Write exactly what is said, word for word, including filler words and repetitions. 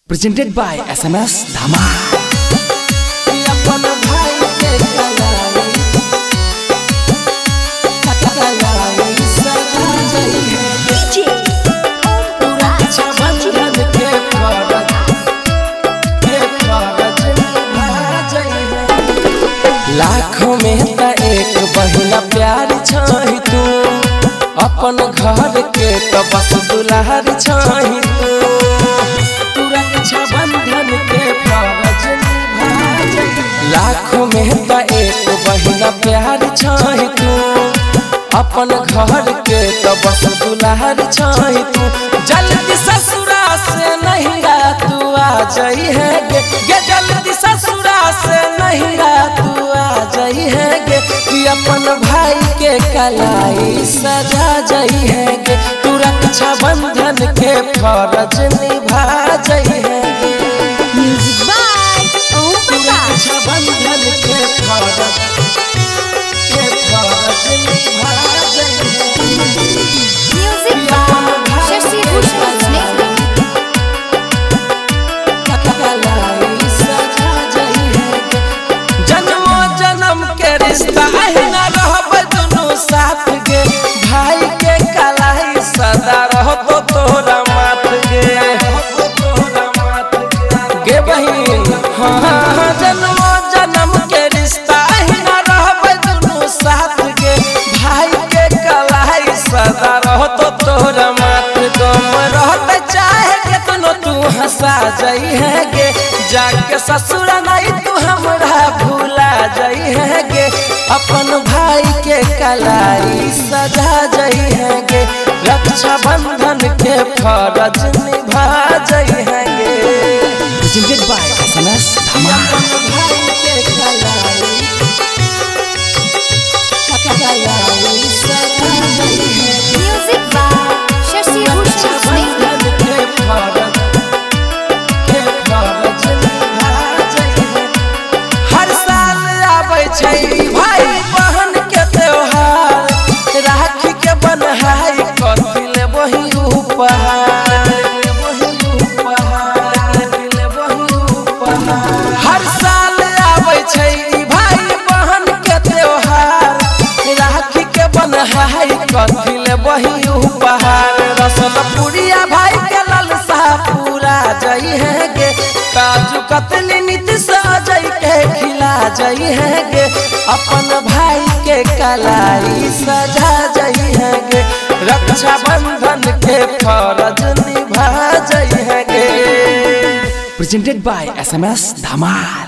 Presented by S M S Dhama. लाखों में त एक बहिना प्यार छही तू, अपन घर के तो बस दुलार छही तू। तू रक्षा बंधन के फर्ज निभा जई। लाखों में त एक बहिना प्यार छही तू, अपन घर के तो बस दुलार छही तू। जल्दी ससुरा से नहीं रा तू आ जाई है गे, गे जल्दी ससुरा से नहीं रा तू आ जाई है गे, कि अपन भाई के कलाई सजा जाई है गे। तू रक्षा बंधन के फर्ज निभा जाई है गे। Music by Om Prakash. रक्षा बंधन के फर्ज के फर्ज निभा जाई है। म्यूजिक बाय शशि भूषण स्नेह। कलाई सजा जाई है गे। जन्मों जन्म के रिश्ता न रहब दुनू साथ गे, भाई के कलाई सदा रहबो तोरा माथ गे। गे बहिन हाँ हाँ जन्मों जन्म के रिश्ता न रहब दुनू साथ गे, भाई के कलाई सदा रहतो तोरा माथ। गम रहत चाहे केतनो तू हंसा जाई है गे, जाके ससुर नहीं तू हमरा भूला जाई है गे। अपन भाई के कलाई सजा जाई है गे, रक्षा बंधन के फर्ज निभा जाई है गे। Presented by S M S Dhama. अपन भाई के कलाई कलाई सजा जाई है गे। म्यूजिक बाय शशि भूषण स्नेह। बंधन के फर्ज के फर्ज निभा जाई है। हर साल आबै छै भाई बहन के त्योहार, राखी के बन्हाई कथी ले वही उपहार। हर साल आबै छै भाई बहन के त्योहार, राखी के बन्हाई कथी ले वही उपहार। रसल पुरिया भाई के ललसा पूरा जाई है गे, काजू कतली नीति सजई के खिला जाई है गे। अपन भाई के कलाई सजा जाई है गे, रक्षा बंधन के फर्ज निभा जाई है गे। Presented by S M S Dhama.